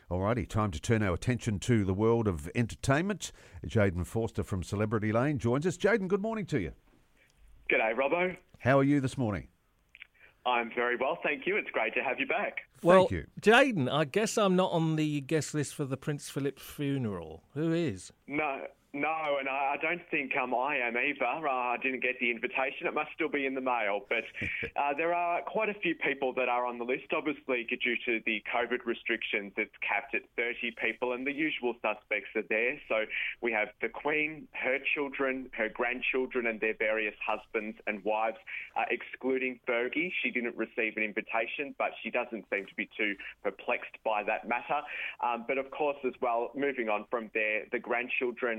Alrighty, time to turn our attention to the world of entertainment. Jayden Forster from Celebrity Lane joins us. Jayden, good morning to you. G'day, Robbo. How are you this morning? I'm very well, thank you. It's great to have you back. Thank you. Jayden, I guess I'm not on the guest list for the Prince Philip's funeral. Who is? No, and I don't think I am either. I didn't get the invitation. It must still be in the mail. But there are quite a few people that are on the list. Obviously, due to the COVID restrictions, it's capped at 30 people, and the usual suspects are there. So we have the Queen, her children, her grandchildren, and their various husbands and wives, excluding Fergie. She didn't receive an invitation, but she doesn't seem to be too perplexed by that matter. But of course, as well, moving on from there, the grandchildren...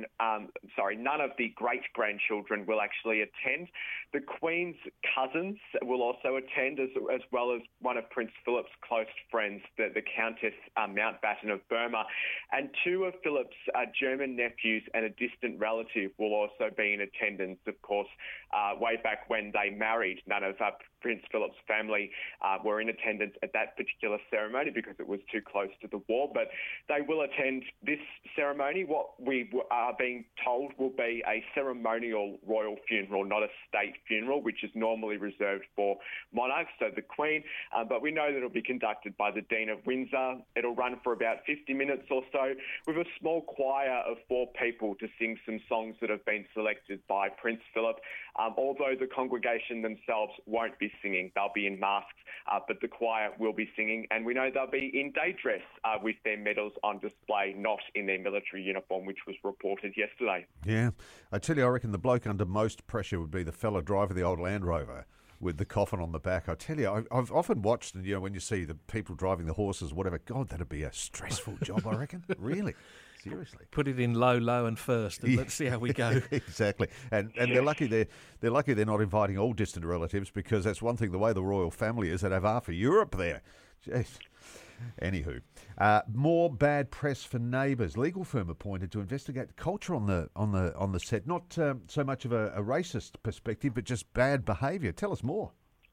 none of the great-grandchildren will actually attend. The Queen's cousins will also attend, as well as one of Prince Philip's close friends, the Countess Mountbatten of Burma. And two of Philip's German nephews and a distant relative will also be in attendance. Of course, way back when they married, none of Prince Philip's family were in attendance at that particular ceremony because it was too close to the war, but they will attend this ceremony. What we are being told will be a ceremonial royal funeral, not a state funeral, which is normally reserved for monarchs, so the Queen, but we know that it'll be conducted by the Dean of Windsor. It'll run for about 50 minutes or so with a small choir of 4 people to sing some songs that have been selected by Prince Philip, although the congregation themselves won't be singing. They'll be in masks, but the choir will be singing, and we know they'll be in day dress with their medals on display, not in their military uniform, which was reported yesterday. Yeah. I tell you, I reckon the bloke under most pressure would be the fella driving the old Land Rover with the coffin on the back. I tell you, I've often watched, and when you see the people driving the horses, whatever, God, that'd be a stressful job, I reckon. Really. Seriously. Put it in low and first, and let's see how we go. Exactly. And they're lucky they're not inviting all distant relatives, because that's one thing, the way the royal family is, they'd have half of Europe there. Jeez. Anywho, more bad press for Neighbours. Legal firm appointed to investigate culture on the set. Not so much of a racist perspective, but just bad behaviour. Tell us more.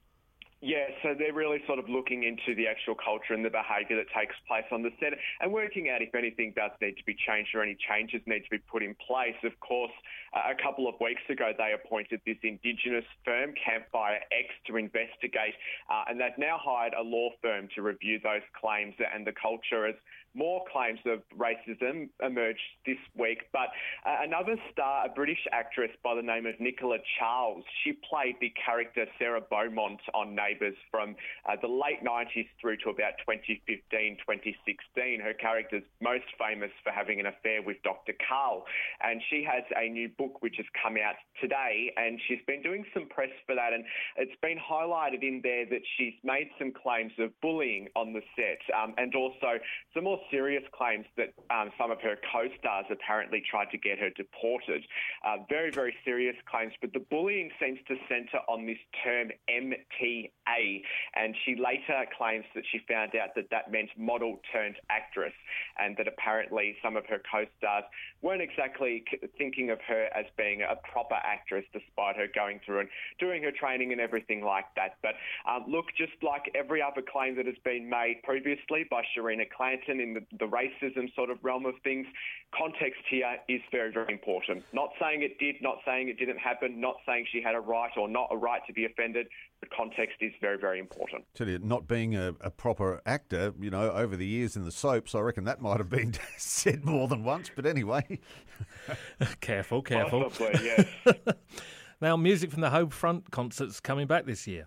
Yeah, so they're really sort of looking into the actual culture and the behaviour that takes place on the set and working out if anything does need to be changed or any changes need to be put in place. Of course, a couple of weeks ago, they appointed this Indigenous firm, Campfire X, to investigate, and they've now hired a law firm to review those claims and the culture as more claims of racism emerged this week. But another star, a British actress by the name of Nicola Charles, she played the character Sarah Beaumont on Neighbours from the late 90s through to about 2015, 2016. Her character's most famous for having an affair with Dr. Karl. And she has a new book which has come out today, and she's been doing some press for that. And it's been highlighted in there that she's made some claims of bullying on the set, and also some more serious claims that some of her co-stars apparently tried to get her deported. Very, very serious claims, but the bullying seems to centre on this term MTA, and she later claims that she found out that meant model turned actress, and that apparently some of her co-stars weren't exactly thinking of her as being a proper actress, despite her going through and doing her training and everything like that. But look, just like every other claim that has been made previously by Sharina Clanton in the racism sort of realm of things, context here is very, very important. Not saying it did, not saying it didn't happen, not saying she had a right or not a right to be offended, but context is very, very important. Tell you, not being a proper actor, over the years in the soaps, I reckon that might have been said more than once, but anyway. Careful. Possibly, yes. Now, music from the Home Front concert's coming back this year.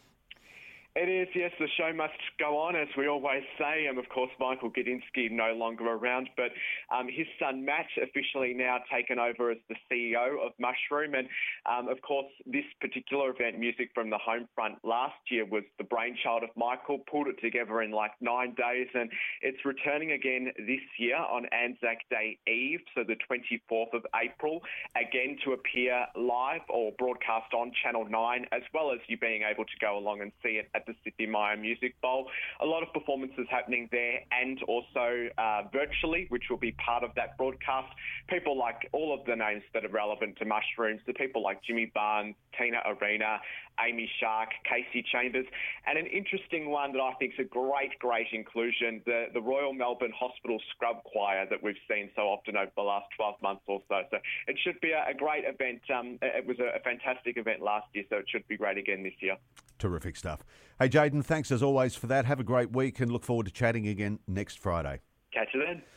It is, yes. The show must go on, as we always say. And of course, Michael Gudinski no longer around, but his son Matt officially now taken over as the CEO of Mushroom. And of course, this particular event, Music from the Home Front, last year was the brainchild of Michael, pulled it together in like 9 days, and it's returning again this year on Anzac Day Eve, so the 24th of April, again to appear live or broadcast on Channel 9, as well as you being able to go along and see it at at the Sydney Myer Music Bowl. A lot of performances happening there and also virtually, which will be part of that broadcast. People like all of the names that are relevant to Mushrooms, the people like Jimmy Barnes, Tina Arena, Amy Shark, Casey Chambers, and an interesting one that I think is a great inclusion, the Royal Melbourne Hospital Scrub Choir that we've seen so often over the last 12 months or so. So it should be a great event. It was a fantastic event last year, so it should be great again this year. Terrific stuff. Hey, Jayden, thanks as always for that. Have a great week and look forward to chatting again next Friday. Catch you then.